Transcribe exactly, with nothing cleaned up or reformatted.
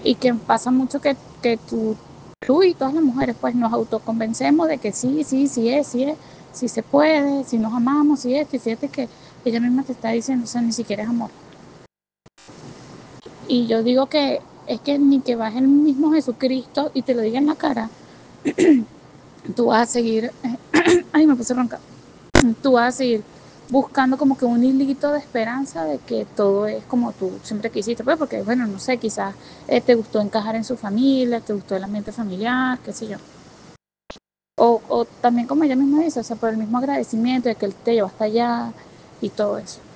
y que pasa mucho que, que tú, tú y todas las mujeres pues nos autoconvencemos de que sí, sí, sí es, sí es, sí se puede, si nos amamos, si esto, y fíjate que ella misma te está diciendo, o sea, ni siquiera es amor. Y yo digo que es que ni que baje el mismo Jesucristo y te lo diga en la cara, tú vas a seguir, ay, me puse ronca, tú vas a seguir buscando como que un hilito de esperanza de que todo es como tú siempre quisiste, pues porque, bueno, no sé, quizás eh, te gustó encajar en su familia, te gustó el ambiente familiar, qué sé yo. O, o también como ella misma dice, o sea, por el mismo agradecimiento de que él te llevó hasta allá y todo eso.